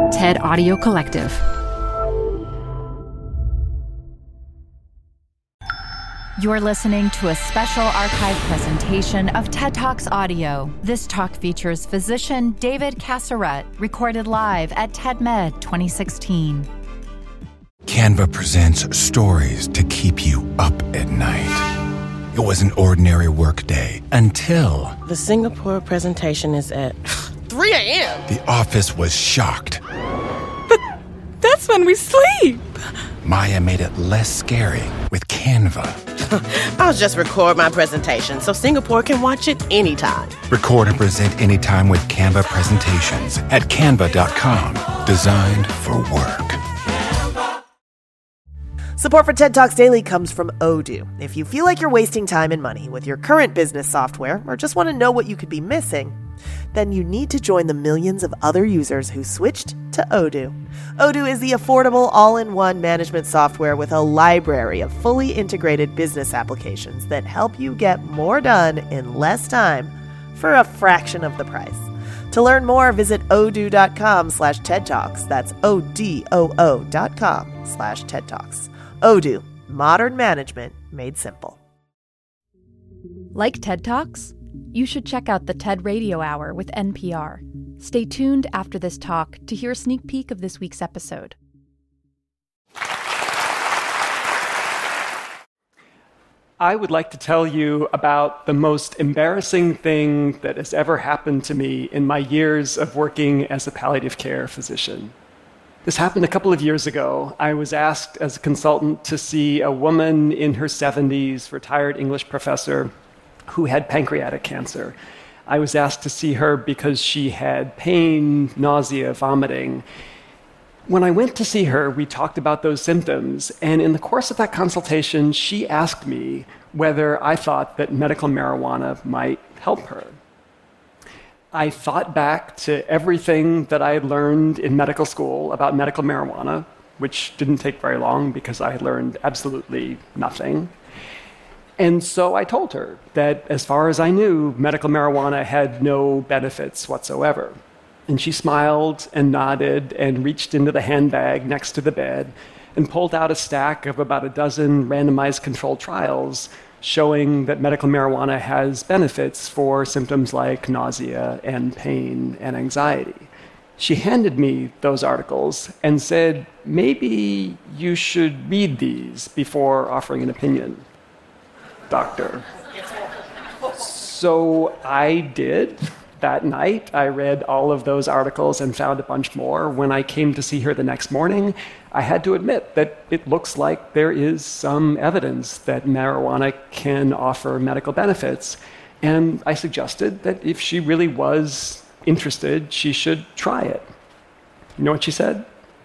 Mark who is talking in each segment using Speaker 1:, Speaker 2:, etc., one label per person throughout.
Speaker 1: TED Audio Collective.
Speaker 2: You're listening to a special archive presentation of TED Talks Audio. This talk features physician David Casseret, recorded live at TEDMed 2016.
Speaker 3: Canva presents stories to keep you up at night. It was an ordinary workday until...
Speaker 4: The Singapore presentation is at 3 a.m.
Speaker 3: The office was shocked.
Speaker 5: But that's when we sleep.
Speaker 3: Maya made it less scary with Canva.
Speaker 4: I'll just record my presentation so Singapore can watch it anytime.
Speaker 3: Record and present anytime with Canva presentations at canva.com. Designed for work.
Speaker 6: Support for TED Talks Daily comes from Odoo. If you feel like you're wasting time and money with your current business software or just want to know what you could be missing, then you need to join the millions of other users who switched to Odoo. Odoo is the affordable all-in-one management software with a library of fully integrated business applications that help you get more done in less time for a fraction of the price. To learn more, visit odoo.com/TED Talks. That's ODOO.com/TED Talks. Odoo, modern management made simple.
Speaker 2: Like TED Talks? You should check out the TED Radio Hour with NPR. Stay tuned after this talk to hear a sneak peek of this week's episode.
Speaker 7: I would like to tell you about the most embarrassing thing that has ever happened to me in my years of working as a palliative care physician. This happened a couple of years ago. I was asked as a consultant to see a woman in her 70s, retired English professor, who had pancreatic cancer. I was asked to see her because she had pain, nausea, vomiting. When I went to see her, we talked about those symptoms, and in the course of that consultation, she asked me whether I thought that medical marijuana might help her. I thought back to everything that I had learned in medical school about medical marijuana, which didn't take very long because I had learned absolutely nothing. And so I told her that as far as I knew, medical marijuana had no benefits whatsoever. And she smiled and nodded and reached into the handbag next to the bed and pulled out a stack of about a dozen randomized controlled trials showing that medical marijuana has benefits for symptoms like nausea and pain and anxiety. She handed me those articles and said, maybe you should read these before offering an opinion, doctor. So I did. That night, I read all of those articles and found a bunch more. When I came to see her the next morning, I had to admit that it looks like there is some evidence that marijuana can offer medical benefits. And I suggested that if she really was interested, she should try it. You know what she said?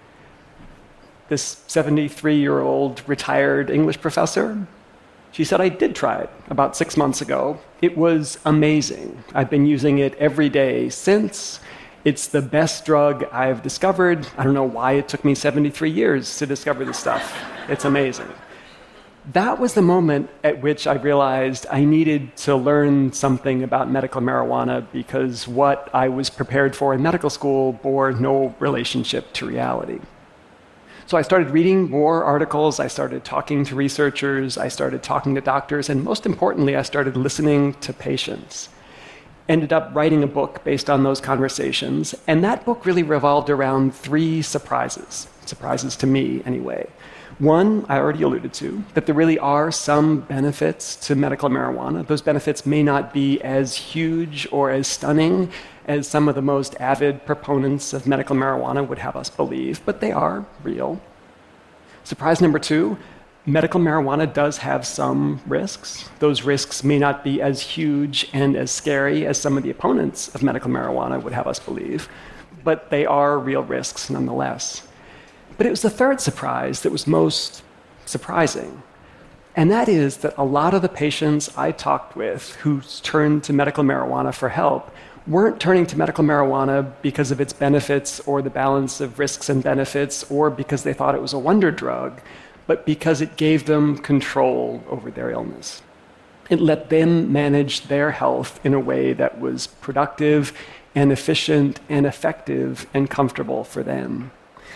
Speaker 7: This 73-year-old retired English professor? She said, I did try it about 6 months ago. It was amazing. I've been using it every day since. It's the best drug I've discovered. I don't know why it took me 73 years to discover this stuff. It's amazing. That was the moment at which I realized I needed to learn something about medical marijuana because what I was prepared for in medical school bore no relationship to reality. So I started reading more articles, I started talking to researchers, I started talking to doctors, and most importantly, I started listening to patients. Ended up writing a book based on those conversations, and that book really revolved around 3 surprises to me anyway. One, I already alluded to, that there really are some benefits to medical marijuana. Those benefits may not be as huge or as stunning as some of the most avid proponents of medical marijuana would have us believe, but they are real. Surprise number 2, medical marijuana does have some risks. Those risks may not be as huge and as scary as some of the opponents of medical marijuana would have us believe, but they are real risks nonetheless. But it was the third surprise that was most surprising, and that is that a lot of the patients I talked with who turned to medical marijuana for help weren't turning to medical marijuana because of its benefits or the balance of risks and benefits or because they thought it was a wonder drug, but because it gave them control over their illness. It let them manage their health in a way that was productive and efficient and effective and comfortable for them.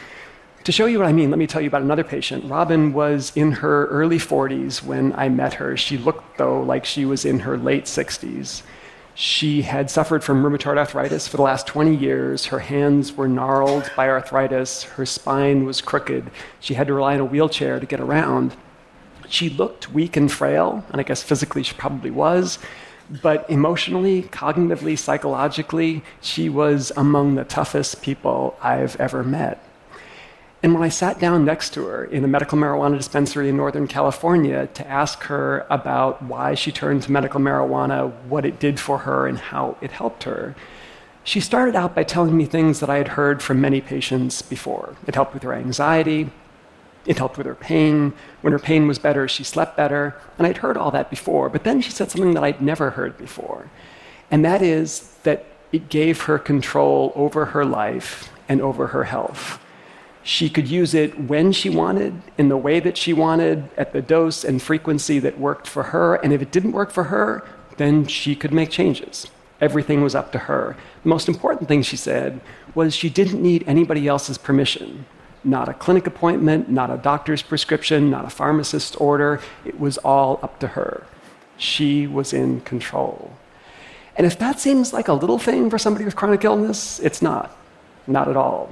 Speaker 7: To show you what I mean, let me tell you about another patient. Robin was in her early 40s when I met her. She looked, though, like she was in her late 60s. She had suffered from rheumatoid arthritis for the last 20 years. Her hands were gnarled by arthritis. Her spine was crooked. She had to rely on a wheelchair to get around. She looked weak and frail, and I guess physically she probably was, but emotionally, cognitively, psychologically, she was among the toughest people I've ever met. And when I sat down next to her in a medical marijuana dispensary in Northern California to ask her about why she turned to medical marijuana, what it did for her, and how it helped her, she started out by telling me things that I had heard from many patients before. It helped with her anxiety. It helped with her pain. When her pain was better, she slept better. And I'd heard all that before. But then she said something that I'd never heard before. And that is that it gave her control over her life and over her health. She could use it when she wanted, in the way that she wanted, at the dose and frequency that worked for her. And if it didn't work for her, then she could make changes. Everything was up to her. The most important thing she said was she didn't need anybody else's permission. Not a clinic appointment, not a doctor's prescription, not a pharmacist's order. It was all up to her. She was in control. And if that seems like a little thing for somebody with chronic illness, it's not. Not at all.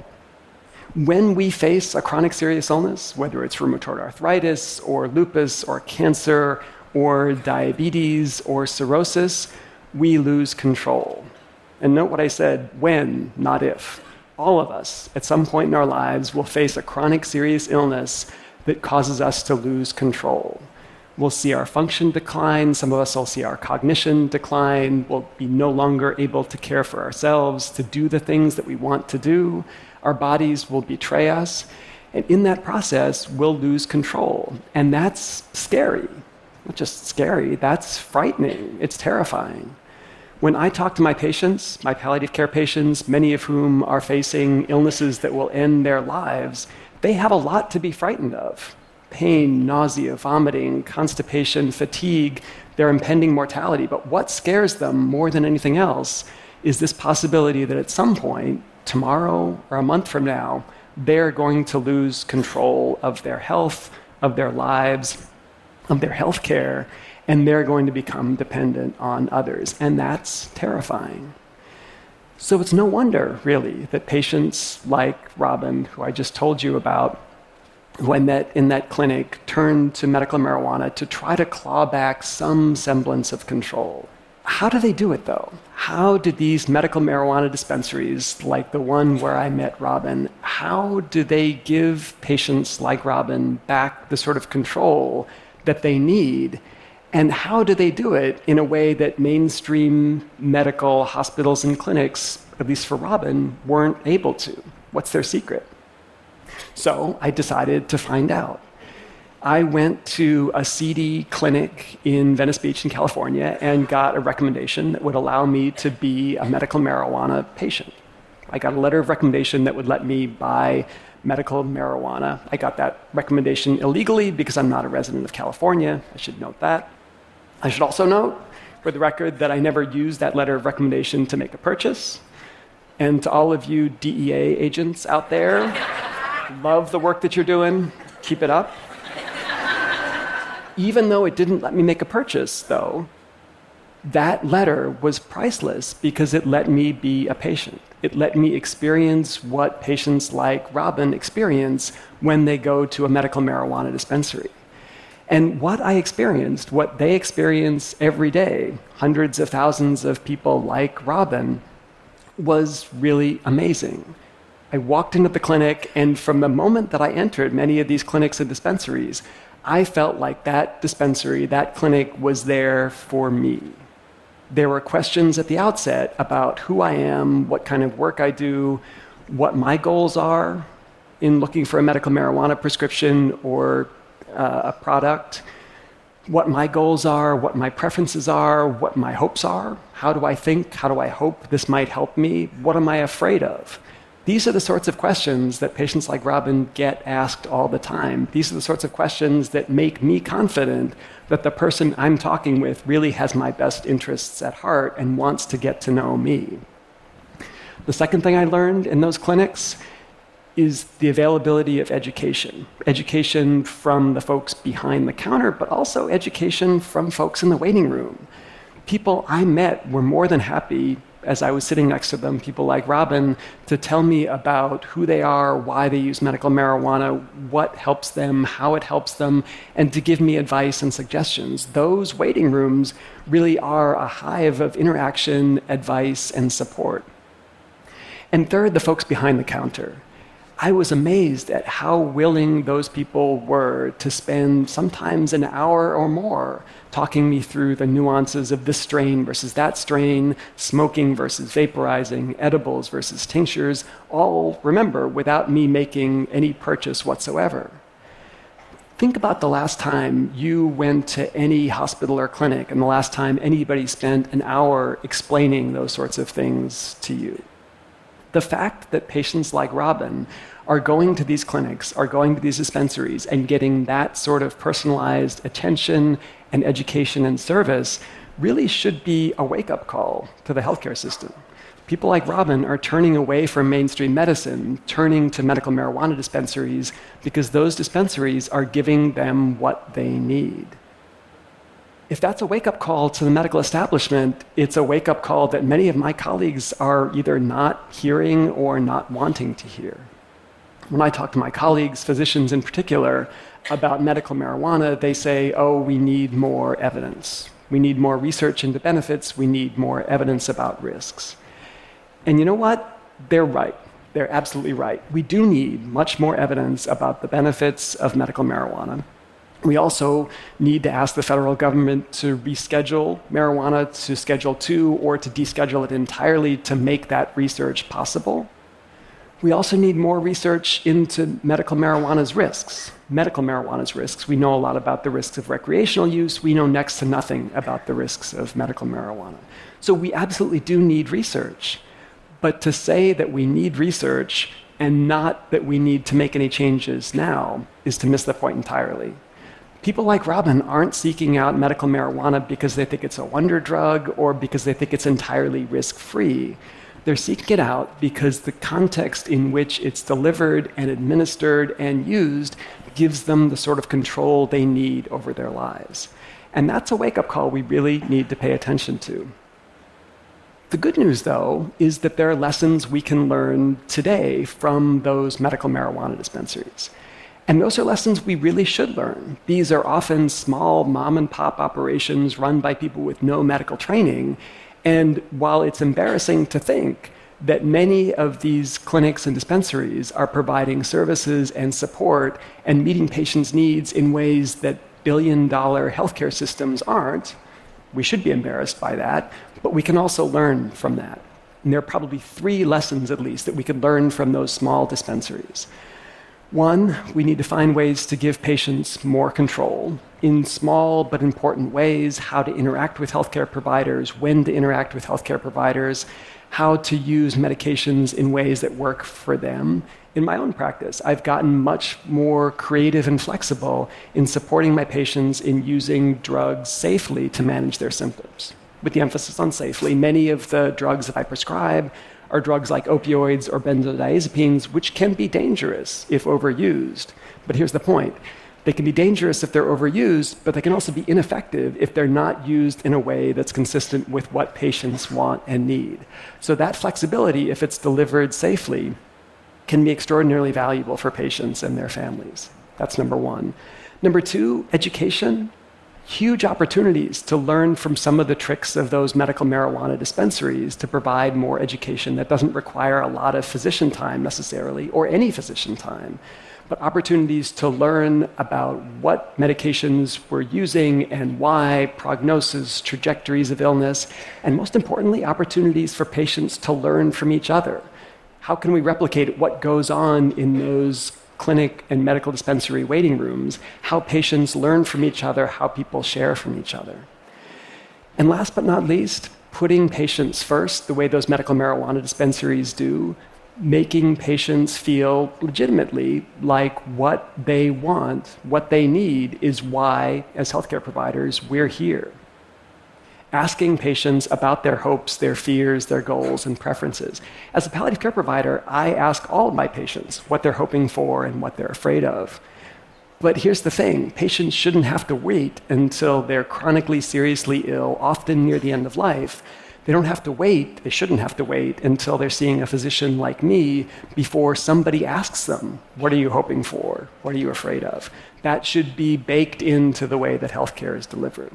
Speaker 7: When we face a chronic serious illness, whether it's rheumatoid arthritis or lupus or cancer or diabetes or cirrhosis, we lose control. And note what I said, when, not if. All of us, at some point in our lives, will face a chronic serious illness that causes us to lose control. We'll see our function decline. Some of us will see our cognition decline. We'll be no longer able to care for ourselves, to do the things that we want to do. Our bodies will betray us. And in that process, we'll lose control. And that's scary. Not just scary, that's frightening. It's terrifying. When I talk to my patients, my palliative care patients, many of whom are facing illnesses that will end their lives, they have a lot to be frightened of. Pain, nausea, vomiting, constipation, fatigue, their impending mortality. But what scares them more than anything else is this possibility that at some point, tomorrow or a month from now, they're going to lose control of their health, of their lives, of their health care, and they're going to become dependent on others. And that's terrifying. So it's no wonder, really, that patients like Robin, who I just told you about, who I met in that clinic, turned to medical marijuana to try to claw back some semblance of control. How do they do it, though? How do these medical marijuana dispensaries, like the one where I met Robin, how do they give patients like Robin back the sort of control that they need? And how do they do it in a way that mainstream medical hospitals and clinics, at least for Robin, weren't able to? What's their secret? So I decided to find out. I went to a CD clinic in Venice Beach in California and got a recommendation that would allow me to be a medical marijuana patient. I got a letter of recommendation that would let me buy medical marijuana. I got that recommendation illegally because I'm not a resident of California. I should note that. I should also note, for the record, that I never used that letter of recommendation to make a purchase. And to all of you DEA agents out there, love the work that you're doing. Keep it up. Even though it didn't let me make a purchase, though, that letter was priceless because it let me be a patient. It let me experience what patients like Robin experience when they go to a medical marijuana dispensary. And what I experienced, what they experience every day, hundreds of thousands of people like Robin, was really amazing. I walked into the clinic, and from the moment that I entered many of these clinics and dispensaries, I felt like that dispensary, that clinic was there for me. There were questions at the outset about who I am, what kind of work I do, what my goals are in looking for a medical marijuana prescription or a product, what my goals are, what my preferences are, what my hopes are. How do I think? How do I hope this might help me? What am I afraid of? These are the sorts of questions that patients like Robin get asked all the time. These are the sorts of questions that make me confident that the person I'm talking with really has my best interests at heart and wants to get to know me. The second thing I learned in those clinics is the availability of education. Education from the folks behind the counter, but also education from folks in the waiting room. People I met were more than happy, as I was sitting next to them, people like Robin, to tell me about who they are, why they use medical marijuana, what helps them, how it helps them, and to give me advice and suggestions. Those waiting rooms really are a hive of interaction, advice, and support. And third, the folks behind the counter. I was amazed at how willing those people were to spend sometimes an hour or more talking me through the nuances of this strain versus that strain, smoking versus vaporizing, edibles versus tinctures, all, remember, without me making any purchase whatsoever. Think about the last time you went to any hospital or clinic and the last time anybody spent an hour explaining those sorts of things to you. The fact that patients like Robin are going to these clinics, are going to these dispensaries, and getting that sort of personalized attention and education and service really should be a wake-up call to the healthcare system. People like Robin are turning away from mainstream medicine, turning to medical marijuana dispensaries, because those dispensaries are giving them what they need. If that's a wake-up call to the medical establishment, it's a wake-up call that many of my colleagues are either not hearing or not wanting to hear. When I talk to my colleagues, physicians in particular, about medical marijuana, they say, oh, we need more evidence. We need more research into benefits. We need more evidence about risks. And you know what? They're right. They're absolutely right. We do need much more evidence about the benefits of medical marijuana. We also need to ask the federal government to reschedule marijuana to Schedule II or to deschedule it entirely to make that research possible. We also need more research into medical marijuana's risks. Medical marijuana's risks. We know a lot about the risks of recreational use. We know next to nothing about the risks of medical marijuana. So we absolutely do need research. But to say that we need research and not that we need to make any changes now is to miss the point entirely. People like Robin aren't seeking out medical marijuana because they think it's a wonder drug or because they think it's entirely risk-free. They're seeking it out because the context in which it's delivered and administered and used gives them the sort of control they need over their lives. And that's a wake-up call we really need to pay attention to. The good news, though, is that there are lessons we can learn today from those medical marijuana dispensaries. And those are lessons we really should learn. These are often small mom-and-pop operations run by people with no medical training. And while it's embarrassing to think that many of these clinics and dispensaries are providing services and support and meeting patients' needs in ways that billion-dollar healthcare systems aren't, we should be embarrassed by that, but we can also learn from that. And there are probably 3 lessons, at least, that we could learn from those small dispensaries. One, we need to find ways to give patients more control in small but important ways, how to interact with healthcare providers, when to interact with healthcare providers, how to use medications in ways that work for them. In my own practice, I've gotten much more creative and flexible in supporting my patients in using drugs safely to manage their symptoms. With the emphasis on safely, many of the drugs that I prescribe are drugs like opioids or benzodiazepines, which can be dangerous if overused. But here's the point. They can be dangerous if they're overused, but they can also be ineffective if they're not used in a way that's consistent with what patients want and need. So that flexibility, if it's delivered safely, can be extraordinarily valuable for patients and their families. That's number 1. Number 2, education. Huge opportunities to learn from some of the tricks of those medical marijuana dispensaries to provide more education that doesn't require a lot of physician time necessarily, or any physician time, but opportunities to learn about what medications we're using and why, prognosis, trajectories of illness, and most importantly, opportunities for patients to learn from each other. How can we replicate what goes on in those clinic and medical dispensary waiting rooms, how patients learn from each other, how people share from each other. And last but not least, putting patients first, the way those medical marijuana dispensaries do, making patients feel legitimately like what they want, what they need is why, as healthcare providers, we're here. asking patients about their hopes, their fears, their goals, and preferences. As a palliative care provider, I ask all of my patients what they're hoping for and what they're afraid of. But here's the thing, patients shouldn't have to wait until they're chronically, seriously ill, often near the end of life. They shouldn't have to wait until they're seeing a physician like me before somebody asks them, what are you hoping for? What are you afraid of? That should be baked into the way that healthcare is delivered.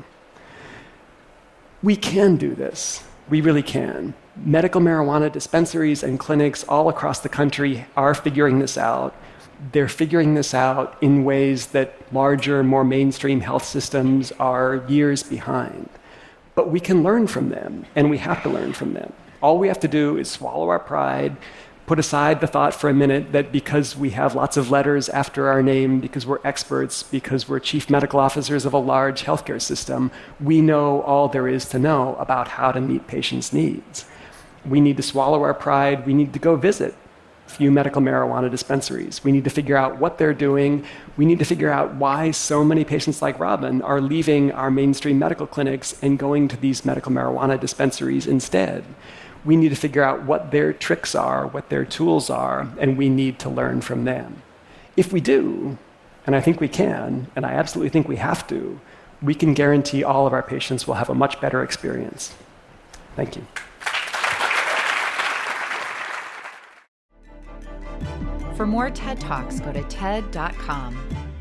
Speaker 7: We can do this. We really can. Medical marijuana dispensaries and clinics all across the country are figuring this out. They're figuring this out in ways that larger, more mainstream health systems are years behind. But we can learn from them, and we have to learn from them. All we have to do is swallow our pride, put aside the thought for a minute that because we have lots of letters after our name, because we're experts, because we're chief medical officers of a large healthcare system, we know all there is to know about how to meet patients' needs. We need to swallow our pride. We need to go visit a few medical marijuana dispensaries. We need to figure out what they're doing. We need to figure out why so many patients like Robin are leaving our mainstream medical clinics and going to these medical marijuana dispensaries instead. We need to figure out what their tricks are, what their tools are, and we need to learn from them. If we do, and I think we can, and I absolutely think we have to, we can guarantee all of our patients will have a much better experience. Thank you.
Speaker 2: For more TED Talks, go to TED.com.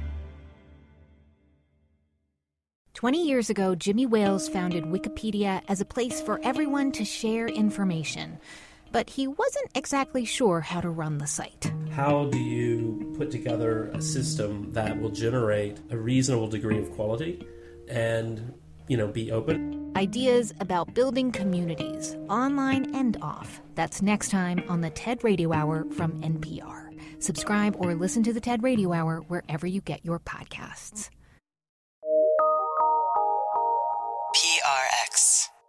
Speaker 1: 20 years ago, Jimmy Wales founded Wikipedia as a place for everyone to share information. But he wasn't exactly sure how to run the site.
Speaker 8: How do you put together a system that will generate a reasonable degree of quality and, be open?
Speaker 1: Ideas about building communities, online and off. That's next time on the TED Radio Hour from NPR. Subscribe or listen to the TED Radio Hour wherever you get your podcasts.
Speaker 9: PRX.